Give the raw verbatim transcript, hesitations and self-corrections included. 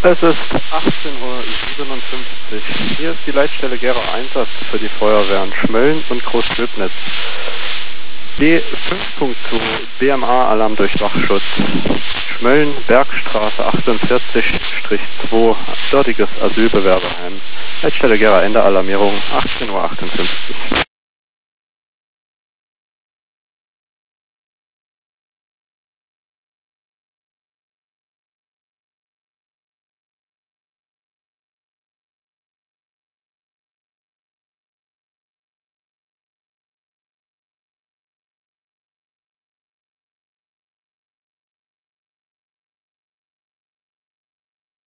Es ist achtzehn Uhr siebenundfünfzig. Hier ist die Leitstelle Gera Einsatz für die Feuerwehren Schmölln und Großlöbnitz. B fünf Punkt zwei, B M A-Alarm durch Wachschutz. Schmölln, Bergstraße achtundvierzig zwei, dortiges Asylbewerberheim. Leitstelle Gera, Ende Alarmierung, achtzehn Uhr achtundfünfzig.